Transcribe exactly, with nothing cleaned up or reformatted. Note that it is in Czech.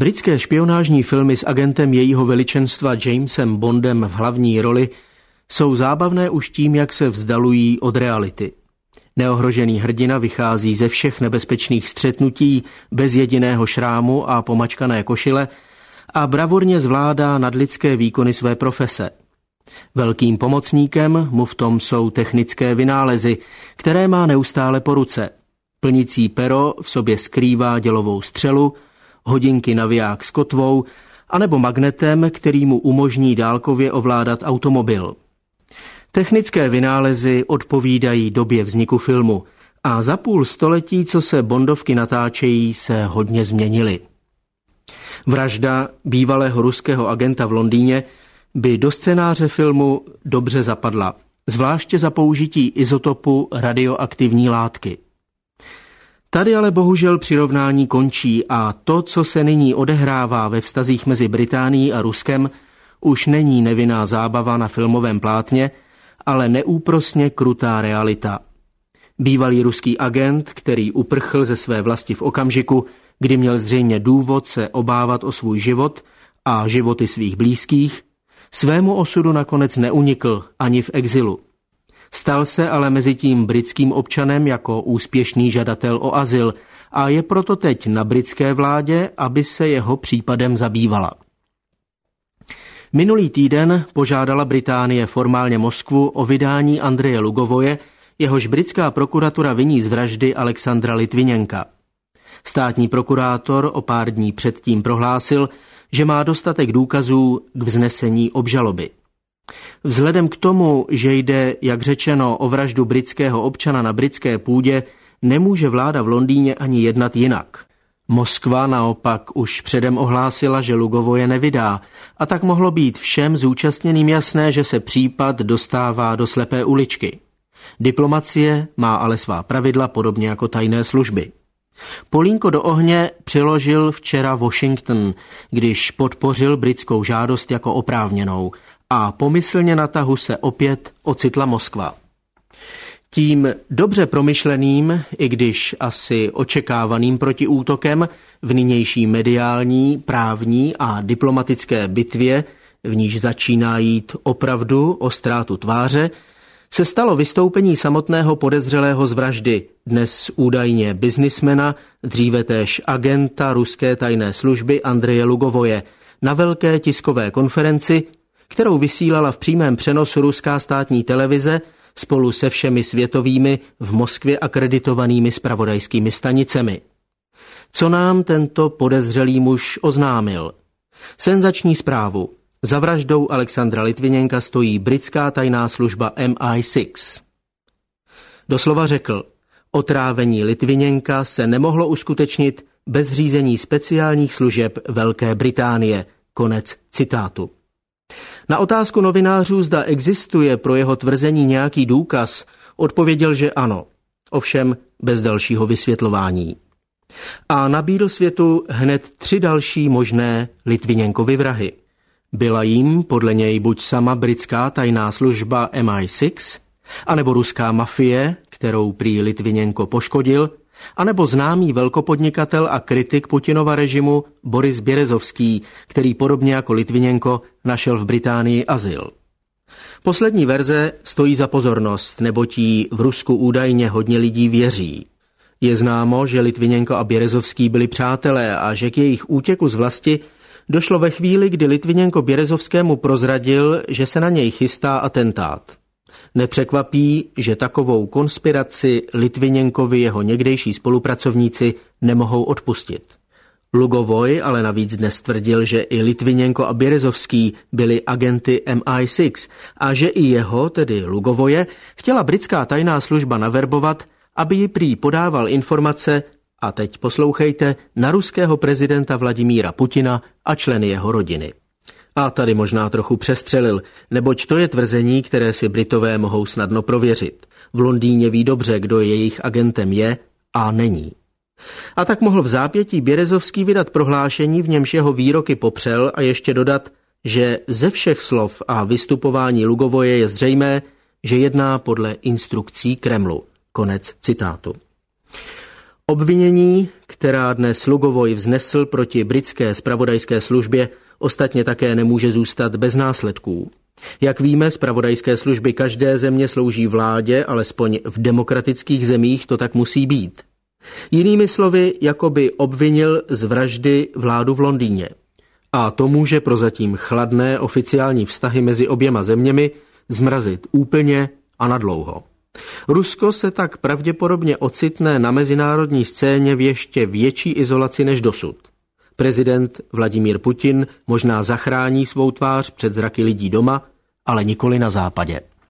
Britské špionážní filmy s agentem jejího veličenstva Jamesem Bondem v hlavní roli jsou zábavné už tím, jak se vzdalují od reality. Neohrožený hrdina vychází ze všech nebezpečných střetnutí bez jediného šrámu a pomačkané košile a bravurně zvládá nadlidské výkony své profese. Velkým pomocníkem mu v tom jsou technické vynálezy, které má neustále po ruce. Plnicí pero v sobě skrývá dělovou střelu, hodinky naviják s kotvou, anebo magnetem, který mu umožní dálkově ovládat automobil. Technické vynálezy odpovídají době vzniku filmu a za půl století, co se bondovky natáčejí, se hodně změnily. Vražda bývalého ruského agenta v Londýně by do scénáře filmu dobře zapadla, zvláště za použití izotopu radioaktivní látky. Tady ale bohužel přirovnání končí a to, co se nyní odehrává ve vztazích mezi Británií a Ruskem, už není nevinná zábava na filmovém plátně, ale neúprosně krutá realita. Bývalý ruský agent, který uprchl ze své vlasti v okamžiku, kdy měl zřejmě důvod se obávat o svůj život a životy svých blízkých, svému osudu nakonec neunikl ani v exilu. Stal se ale mezitím britským občanem jako úspěšný žadatel o azyl a je proto teď na britské vládě, aby se jeho případem zabývala. Minulý týden požádala Británie formálně Moskvu o vydání Andreje Lugovoje, jehož britská prokuratura viní z vraždy Alexandra Litviněnka. Státní prokurátor o pár dní předtím prohlásil, že má dostatek důkazů k vznesení obžaloby. Vzhledem k tomu, že jde, jak řečeno, o vraždu britského občana na britské půdě, nemůže vláda v Londýně ani jednat jinak. Moskva naopak už předem ohlásila, že Lugovoje nevydá, a tak mohlo být všem zúčastněným jasné, že se případ dostává do slepé uličky. Diplomacie má ale svá pravidla, podobně jako tajné služby. Polínko do ohně přiložil včera Washington, když podpořil britskou žádost jako oprávněnou a pomyslně na tahu se opět ocitla Moskva. Tím dobře promyšleným, i když asi očekávaným protiútokem v nynější mediální, právní a diplomatické bitvě, v níž začíná jít opravdu o ztrátu tváře, se stalo vystoupení samotného podezřelého z vraždy, dnes údajně biznismena, dříve též agenta ruské tajné služby Andreje Lugovoje, na velké tiskové konferenci, kterou vysílala v přímém přenosu ruská státní televize spolu se všemi světovými v Moskvě akreditovanými zpravodajskými stanicemi. Co nám tento podezřelý muž oznámil? Senzační zprávu. Za vraždou Alexandra Litviněnka stojí britská tajná služba M I šest. Doslova řekl, otrávení Litviněnka se nemohlo uskutečnit bez řízení speciálních služeb Velké Británie. Konec citátu. Na otázku novinářů, zda existuje pro jeho tvrzení nějaký důkaz, odpověděl, že ano, ovšem bez dalšího vysvětlování. A nabídl světu hned tři další možné Litviněnkovy vrahy. Byla jim podle něj buď sama britská tajná služba M I šest, anebo ruská mafie, kterou prý Litviněnko poškodil, anebo známý velkopodnikatel a kritik Putinova režimu Boris Běrezovský, který podobně jako Litviněnko našel v Británii azyl. Poslední verze stojí za pozornost, neboť jí v Rusku údajně hodně lidí věří. Je známo, že Litviněnko a Běrezovský byli přátelé a že k jejich útěku z vlasti došlo ve chvíli, kdy Litviněnko Běrezovskému prozradil, že se na něj chystá atentát. Nepřekvapí, že takovou konspiraci Litviněnkovi jeho někdejší spolupracovníci nemohou odpustit. Lugovoj ale navíc dnes tvrdil, že i Litviněnko a Běrezovský byli agenty M I šest a že i jeho, tedy Lugovoje, chtěla britská tajná služba naverbovat, aby ji prý podával informace, a teď poslouchejte, na ruského prezidenta Vladimíra Putina a členy jeho rodiny. A tady možná trochu přestřelil, neboť to je tvrzení, které si Britové mohou snadno prověřit. V Londýně ví dobře, kdo jejich agentem je a není. A tak mohl v zápětí Běrezovský vydat prohlášení, v němž jeho výroky popřel a ještě dodat, že ze všech slov a vystupování Lugovoje je zřejmé, že jedná podle instrukcí Kremlu. Konec citátu. Obvinění, která dnes Lugojoj vznesl proti britské zpravodajské službě, ostatně také nemůže zůstat bez následků. Jak víme, zpravodajské služby každé země slouží vládě, alespoň v demokratických zemích to tak musí být. Jinými slovy, jakoby obvinil z vraždy vládu v Londýně. A to může prozatím chladné oficiální vztahy mezi oběma zeměmi zmrazit úplně a nadlouho. Rusko se tak pravděpodobně ocitne na mezinárodní scéně v ještě větší izolaci než dosud. Prezident Vladimír Putin možná zachrání svou tvář před zraky lidí doma, ale nikoli na západě.